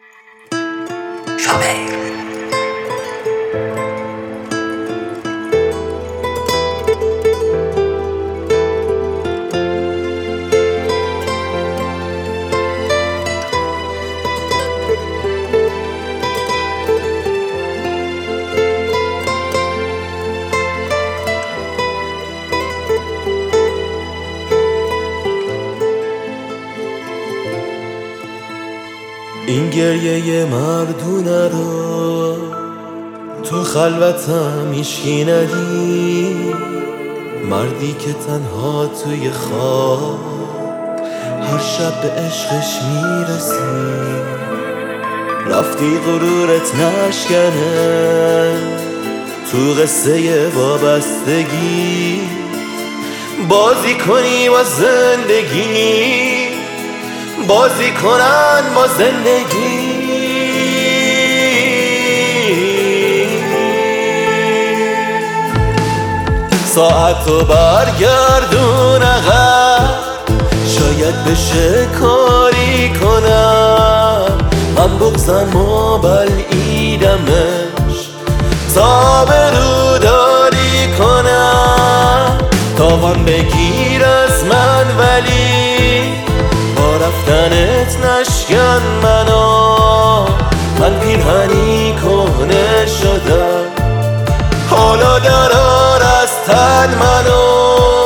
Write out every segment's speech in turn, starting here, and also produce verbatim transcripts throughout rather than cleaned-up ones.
شوبیر. این گریه مردونه رو تو خلوتم هیچکی ندید، مردی که تنها توی خواب هر شب به عشقش میرسی. رفتی غرورت نشکنه تو قصه وابستگی، بازی کنی با زندگی، بازی کنن با زندگی. ساعتو برگردون عقب، شاید بشه کاری کنم. من بغضم و بلعیدمش تا به رو داری کنم. تاوان بگیر از من ولی با رفتنت نشکن منو. من پیرهنی کهنه شدم، حالا درار از تن منو.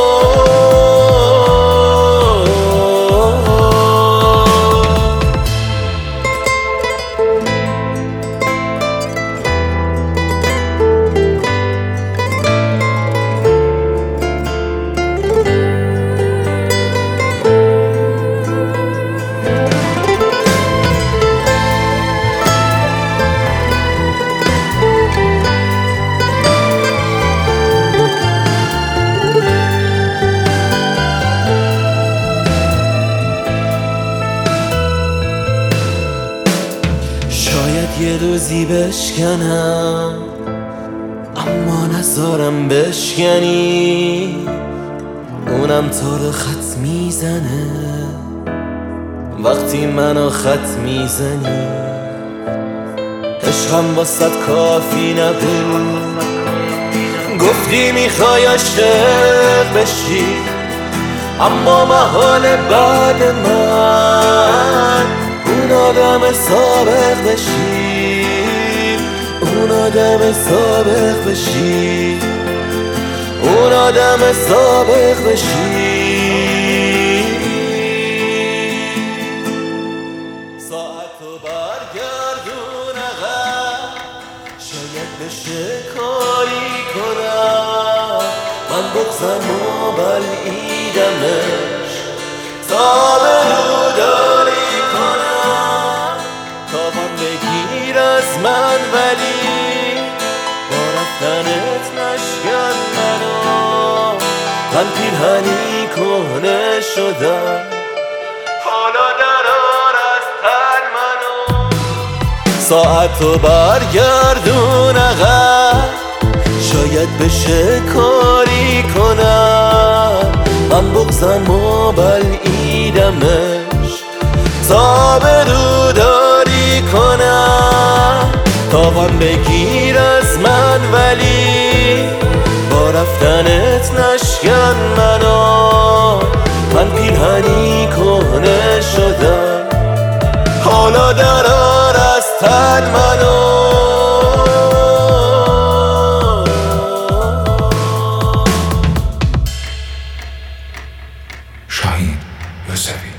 یه روزی بشکنم اما نذارم بشکنی. اونم تو رو خط میزنه وقتی منو خط میزنی. عشقم واسه کافی نبود، گفتی میخوای عاشق بشی، اما محال بعد من اون آدم سابق بشی. اون آدم سابق بشی، اون آدم سابق بشی. ساعتو برگردون عقب، شاید بشه کاری کنم. من بغضم و بلعیدمش تا به رو داری کنم. تاوان بگیر از من ولی با رفتنت نشکن منو. من پیرهنی کهنه شدم، حالا درار از تن منو. ساعتو برگردون عقب، شاید بشه کاری کنم. من بغضم و بلعیدمش تا به رو داری کنم. تاوان بگیر از من ولی با رفتنت نشکن منو. من پیرهنی کهنه شدم، حالا درار از تن منو. شاهین یوسفی.